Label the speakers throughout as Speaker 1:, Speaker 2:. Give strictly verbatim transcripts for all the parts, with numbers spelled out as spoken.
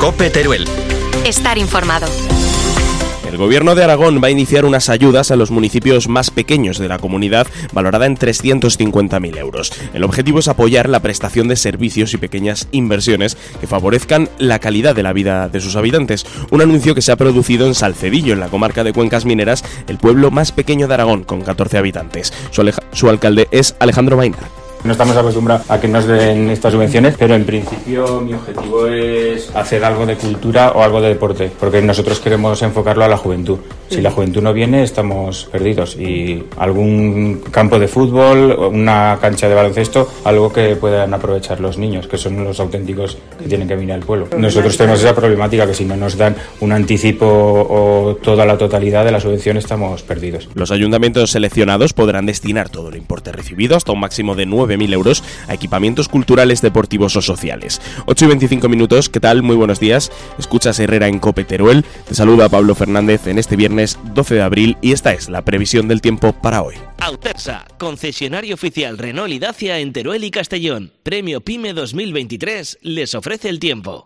Speaker 1: COPE Teruel.
Speaker 2: Estar informado.
Speaker 3: El Gobierno de Aragón va a iniciar unas ayudas a los municipios más pequeños de la comunidad, valorada en trescientos cincuenta mil euros. El objetivo es apoyar la prestación de servicios y pequeñas inversiones que favorezcan la calidad de la vida de sus habitantes. Un anuncio que se ha producido en Salcedillo, en la comarca de Cuencas Mineras, el pueblo más pequeño de Aragón, con catorce habitantes. Su, aleja- su alcalde es Alejandro Maina.
Speaker 4: No estamos acostumbrados a que nos den estas subvenciones, pero en principio mi objetivo es hacer algo de cultura o algo de deporte, porque nosotros queremos enfocarlo a la juventud. Si la juventud no viene, estamos perdidos. Y algún campo de fútbol, una cancha de baloncesto, algo que puedan aprovechar los niños, que son los auténticos que tienen que venir al pueblo. Nosotros tenemos esa problemática, que si no nos dan un anticipo o toda la totalidad de la subvención, estamos perdidos.
Speaker 3: Los ayuntamientos seleccionados podrán destinar todo el importe recibido, hasta un máximo de nueve mil euros, a equipamientos culturales, deportivos o sociales. ocho y veinticinco minutos, ¿qué tal? Muy buenos días. Escuchas Herrera en COPE Teruel. Te saluda Pablo Fernández en este viernes doce de abril y esta es la previsión del tiempo para hoy.
Speaker 5: Autersa, concesionario oficial Renault y Dacia en Teruel y Castellón. Premio PYME dos mil veintitrés les ofrece el tiempo.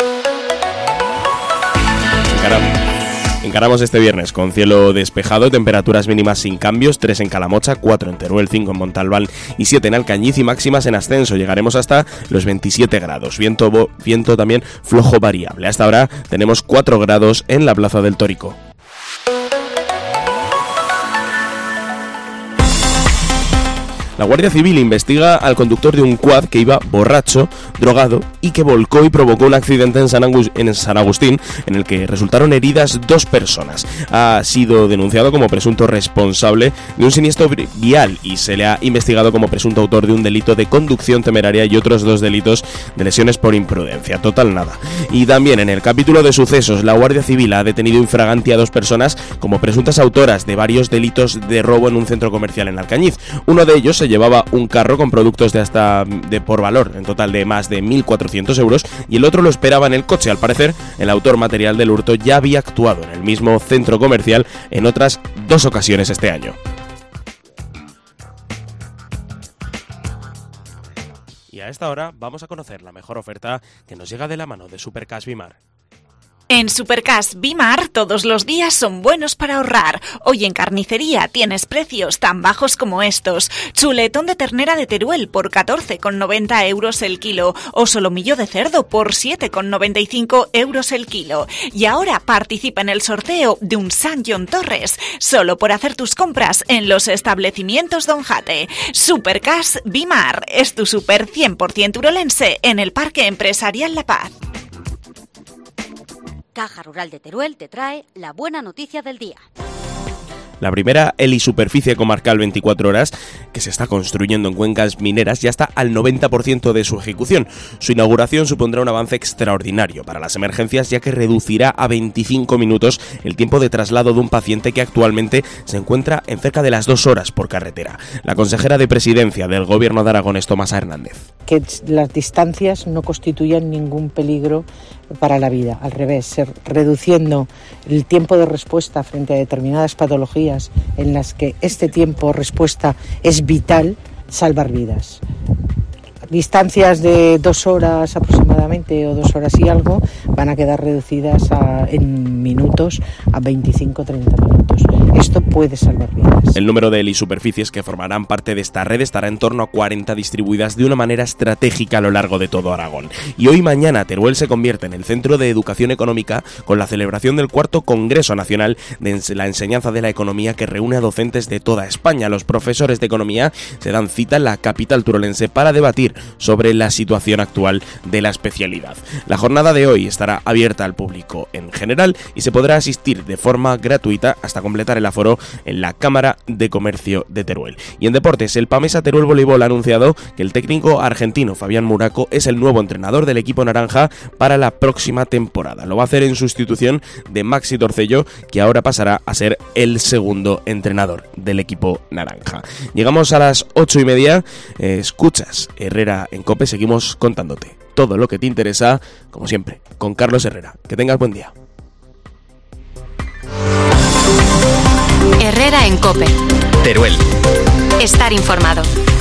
Speaker 3: Encaramos. Encaramos este viernes con cielo despejado, temperaturas mínimas sin cambios, tres en Calamocha, cuatro en Teruel, cinco en Montalbán y siete en Alcañiz, y máximas en ascenso, llegaremos hasta los veintisiete grados, viento, bo, viento también flojo variable. Hasta ahora tenemos cuatro grados en la Plaza del Tórico. La Guardia Civil investiga al conductor de un quad que iba borracho, drogado y que volcó y provocó un accidente en San, Agus- en San Agustín, en el que resultaron heridas dos personas. Ha sido denunciado como presunto responsable de un siniestro vial y se le ha investigado como presunto autor de un delito de conducción temeraria y otros dos delitos de lesiones por imprudencia. Total nada. Y también en el capítulo de sucesos, la Guardia Civil ha detenido in fraganti a dos personas como presuntas autoras de varios delitos de robo en un centro comercial en Alcañiz. Uno de ellos se llevaba un carro con productos de hasta de por valor en total de más de mil cuatrocientos euros y el otro lo esperaba en el coche. Al parecer, el autor material del hurto ya había actuado en el mismo centro comercial en otras dos ocasiones este año. Y a esta hora vamos a conocer la mejor oferta que nos llega de la mano de Supercash Bimar.
Speaker 6: En Supercash Bimar todos los días son buenos para ahorrar. Hoy en carnicería tienes precios tan bajos como estos. Chuletón de ternera de Teruel por catorce con noventa euros el kilo o solomillo de cerdo por siete con noventa y cinco euros el kilo. Y ahora participa en el sorteo de un San John Torres solo por hacer tus compras en los establecimientos Don Jate. Supercash Bimar es tu super cien por ciento urolense en el Parque Empresarial La Paz.
Speaker 7: Caja Rural de Teruel te trae la buena noticia del día.
Speaker 3: La primera helisuperficie comarcal veinticuatro horas que se está construyendo en Cuencas Mineras ya está al noventa por ciento de su ejecución. Su inauguración supondrá un avance extraordinario para las emergencias, ya que reducirá a veinticinco minutos el tiempo de traslado de un paciente que actualmente se encuentra en cerca de las dos horas por carretera. La consejera de Presidencia del Gobierno de Aragón es Tomasa Hernández.
Speaker 8: Que las distancias no constituyan ningún peligro para la vida, al revés, ser reduciendo el tiempo de respuesta frente a determinadas patologías en las que este tiempo de respuesta es vital, salvar vidas. Distancias de dos horas aproximadamente o dos horas y algo van a quedar reducidas a, en minutos a veinticinco a treinta minutos. Esto puede salvar vidas.
Speaker 3: El número de helisuperficies que formarán parte de esta red estará en torno a cuarenta distribuidas de una manera estratégica a lo largo de todo Aragón. Y hoy y mañana Teruel se convierte en el centro de educación económica con la celebración del cuarto Congreso Nacional de la Enseñanza de la Economía, que reúne a docentes de toda España. Los profesores de economía se dan cita en la capital turolense para debatir sobre la situación actual de la especialidad. La jornada de hoy estará abierta al público en general y se podrá asistir de forma gratuita hasta completar el aforo en la Cámara de Comercio de Teruel. Y en deportes, el Pamesa Teruel Voleibol ha anunciado que el técnico argentino Fabián Muraco es el nuevo entrenador del equipo naranja para la próxima temporada. Lo va a hacer en sustitución de Maxi Torcello, que ahora pasará a ser el segundo entrenador del equipo naranja. Llegamos a las ocho y media, eh, escuchas Herrera en COPE, seguimos contándote todo lo que te interesa, como siempre, con Carlos Herrera. Que tengas buen día.
Speaker 2: Herrera en COPE.
Speaker 1: Teruel.
Speaker 2: Estar informado.